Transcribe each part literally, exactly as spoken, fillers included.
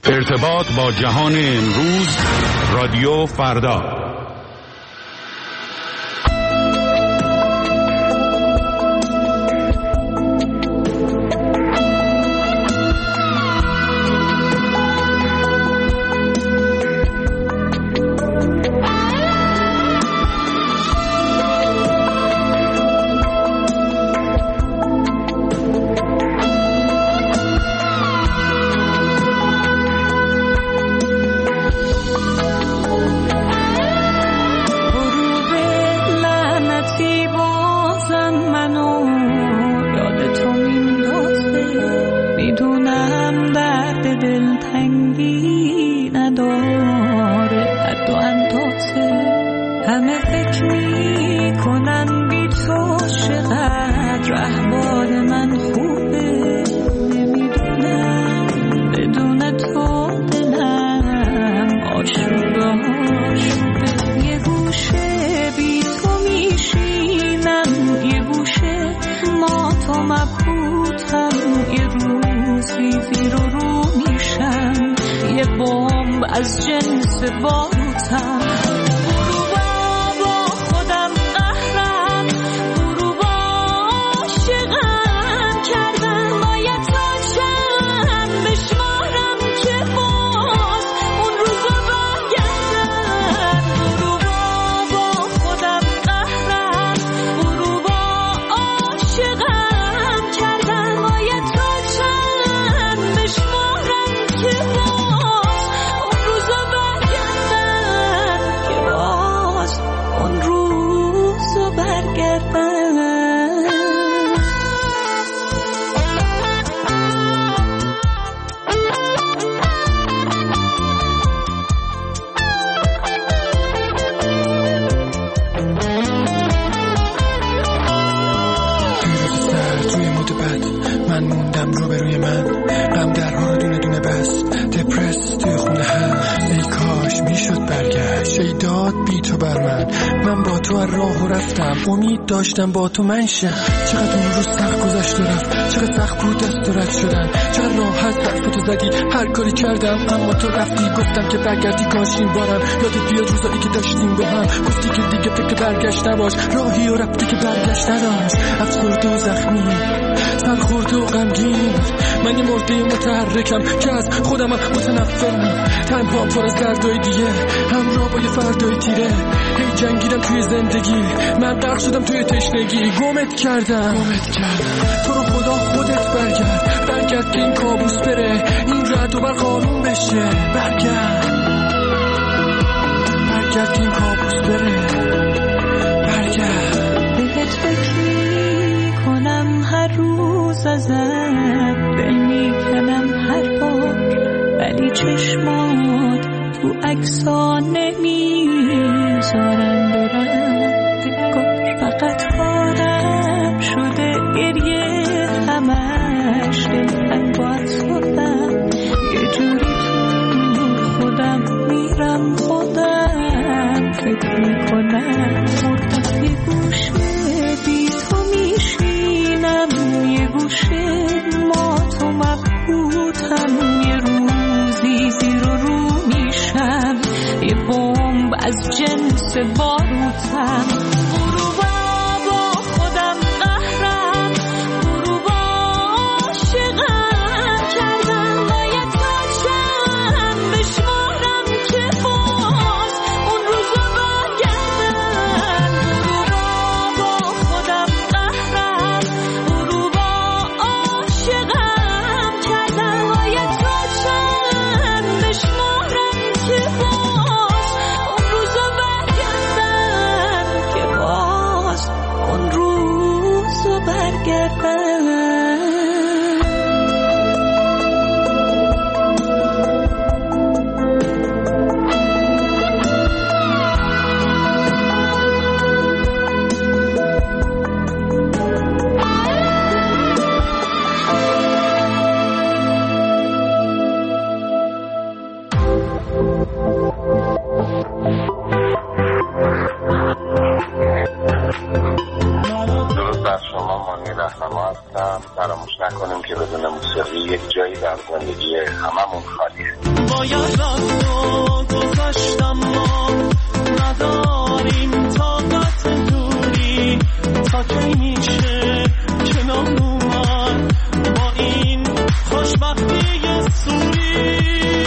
ارتباط با جهان امروز، رادیو فردا. از جنس باروتم امید داشتم با تو منشم. چقدر اون روز سخت گذشت و رفت، چقدر سخت بود دست و رد شدن، چقدر راحت حرفتو زدی هر کاری کردم اما تو رفتی. گفتم که برگردی کاش این بارم یادت بیاد روزایی که داشتیم با هم. گفتی که دیگه فکر برگشت نباش، راهی و رفتی که برگشت نداشت. افسرده و زخمی، سرخورده و غمگین، من یه مرده متحرکم که از خودم متنفرم. تنها پر از دردای دیگه، همراه با یه فردای تیره. هی جنگیدم توی زندگی، من غرق شدم توی تشنگی. گمت کردم گمت کردم تو رو خدا خودت برگرد، برگرد که این کابوس بره، این رد و بر قانون بشه. برگرد برگرد که این کابوس بره، برگرد. بهت فکر میکنم هر روز ازت، دل میکنم هر بار، ولی چشمات تو عکس‌ها نمیذارن برم. فقط حالم شده گریه همش، دلم باید خودم یه جوری تو خودم میرم، خودم فکر میکنم مردم. یه گوشه بی تو میشینم، یه گوشه ما تو مبهوتم. یه روزی زیر و رو میشم، یه بمب از جنس باروتم. فراموش نکنیم که بدون موسیقی یک جایی در زندگی هممون خالیه. باید رفت و گذشت اما نداریم طاقت دوری تا کی میشه کنار اومد با این خوشبختی سوری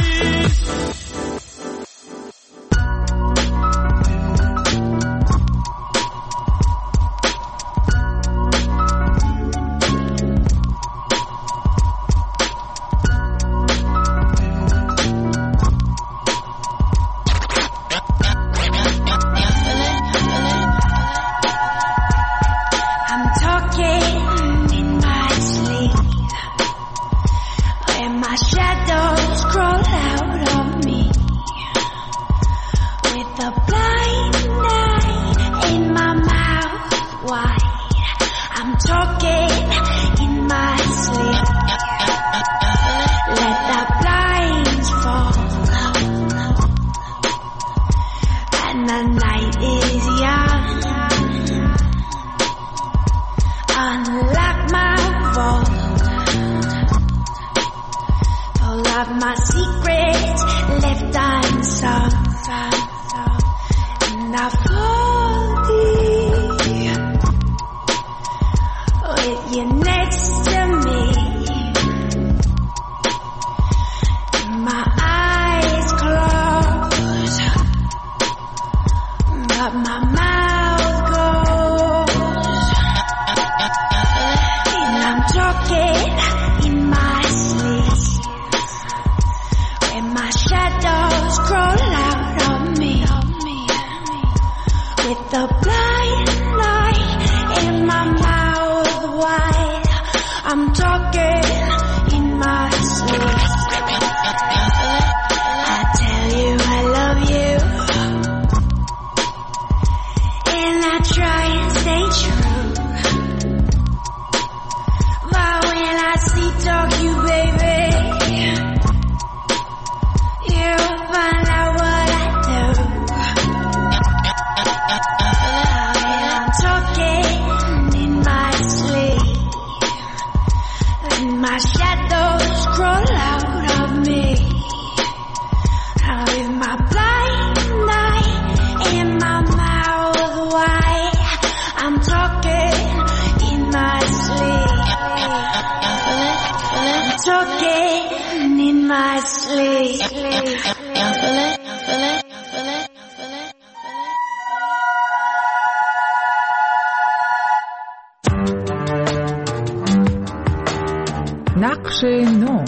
نقش نو.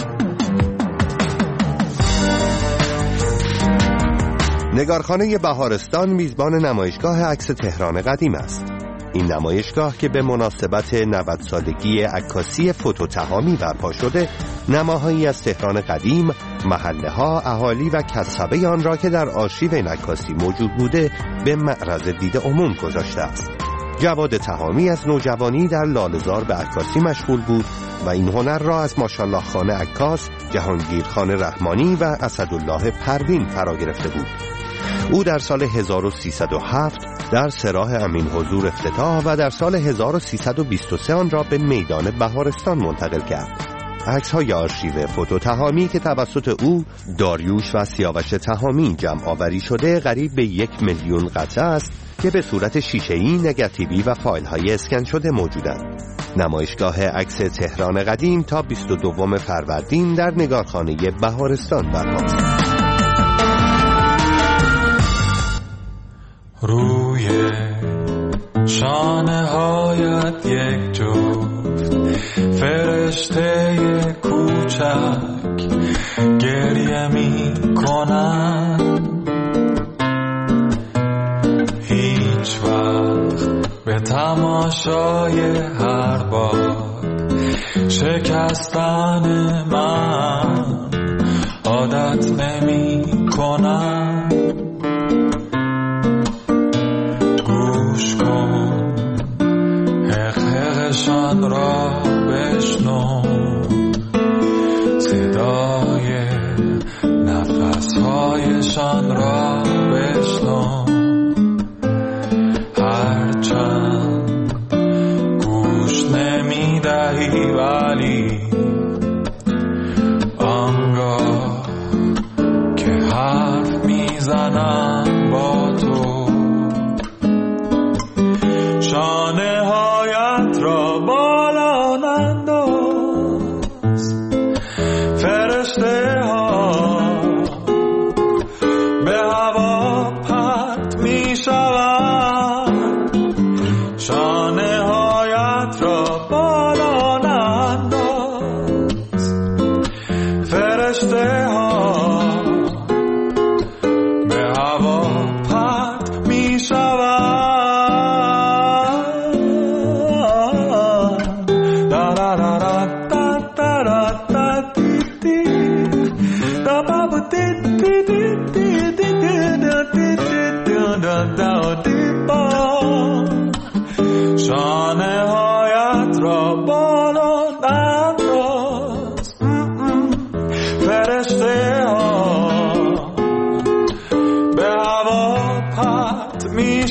نگارخانه بهارستان میزبان نمایشگاه عکس تهران قدیم است. این نمایشگاه که به مناسبت نود سالگی عکاسی فوتوتهامی برپا شده، نماهایی از تهران قدیم، محله ها، اهالی و کسبه آن را که در آرشیو این عکاسی موجود بوده به معرض دید عموم گذاشته است. جواد تهامی از نوجوانی در لاله‌زار به عکاسی مشغول بود و این هنر را از ماشاءالله خان عکاس، جهانگیر خان رحمانی و اسدالله پروین فرا گرفته بود. او در سال هزار و سیصد و هفت در سراح امین حضور افتتاح و در سال هزار و سیصد و بیست و سه آن را به میدان بهارستان منتقل کرد. عکس‌های آرشیو فوتوتهامی که توسط او، داریوش و سیاوش تهامی جمع آوری شده قریب به یک میلیون قطعه است که به صورت شیشه‌ای، نگاتیوی و فایل‌های اسکن شده موجودند. نمایشگاه عکس تهران قدیم تا بیست و دوم فروردین در نگارخانه بهارستان برپاست. روی شانه هایت یک جفت فرشته کوچک گریه می کنن، هیچ وقت به تماشای هر بار شکستن من عادت نمی کنن. گوش کن حقحقشان را بشنو، صدای نفسهایشان را بشنو، هرچند گوش نمی دهی ولی آنگاه فرشته ها به هوا پرت می شوند. دا دا دا دا دا دا دا دی دی دا بابا دی دی دی دی دی دا دی دی دا دا دی با. شانه هایت را بالا ننداز فرشته ها به هوا پرت می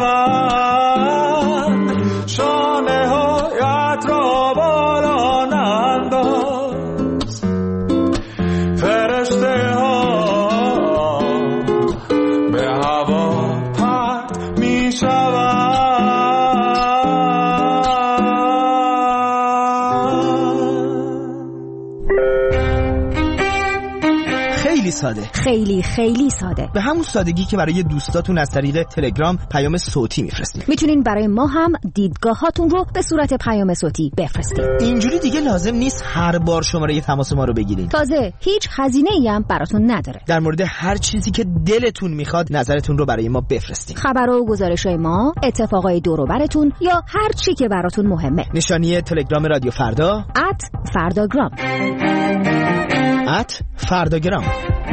شوند. شانه هایت را بالا ننداز فرشته ها به هوا پرت می شوند. خیلی ساده، خیلی خیلی ساده، به همون سادگی که برای دوستاتون از طریق تلگرام پیام صوتی میفرستید. میتونین برای ما هم دیدگاهاتون رو به صورت پیام صوتی بفرستید. اینجوری دیگه لازم نیست هر بار شماره تماس ما رو بگیرین. تازه هیچ هزینه‌ای هم براتون نداره. در مورد هر چیزی که دلتون میخواد نظرتون رو برای ما بفرستید. خبر و گزارش‌های ما، اتفاقای دور و براتون یا هر چی که براتون مهمه. نشانی تلگرام رادیو فردا ات فرداگرام ات فرداگرام.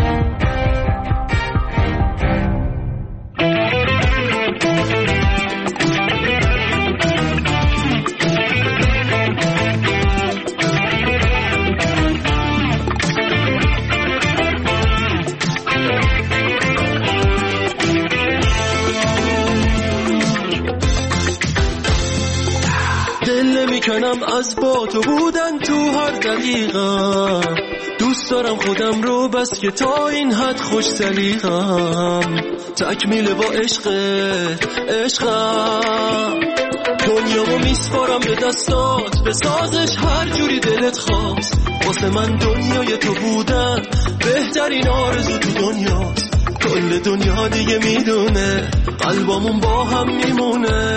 دل نمیکنم از با تو بودن تو هر دقیقه. دوست دارم خودم رو بس که تا این حد خوش سلیقم. تکمیل با عشقت عشقم. دنیامو میسپارم به دستات به سازش هر جوری دلت خواست. واسه من دنیای تو بودن بهترین آرزو تو دنیاست. کل دنیا دیگه میدونه قلبامون با هم میمونه.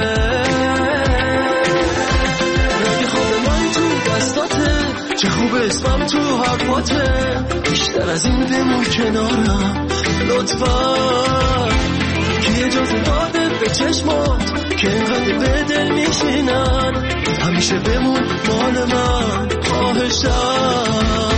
رنگ خواب من تو دستاته، چه خوب اسمم تو حرفاته. بیشتر از این بمون کنارم لطفا. کی اجازه داده به چشمات که اینقدر به دل میشینن. همیشه بمون مال من خواهشم.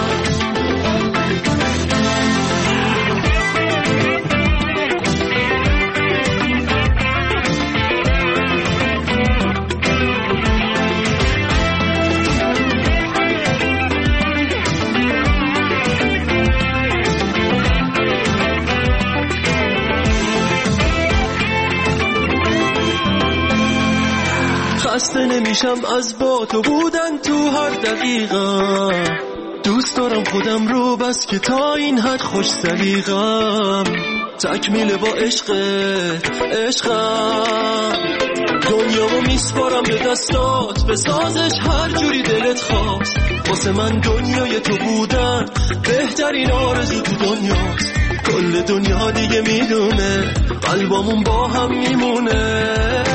خسته نمیشم از با تو بودن تو هر دقیقه. دوست دارم خودم رو بس که تا این حد خوش سلیقم. تکمیل با عشقت عشقم. دنیامو میسپارم به دستات به سازش هر جوری دلت خواست. واسه من دنیای تو بودن بهترین آرزو تو دنیاست. کل دنیا دیگه میدونه قلبامون با هم میمونه.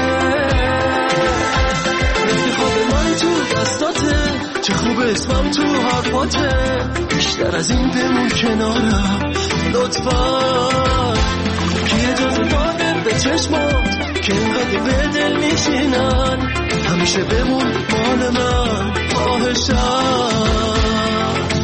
چه خوب اسمم تو حرفاته. بیشتر از این بمون کنارم لطفا. کی اجازه داده به چشمات که اینقدر به دل میشینن. همیشه بمون مال من خواهشم.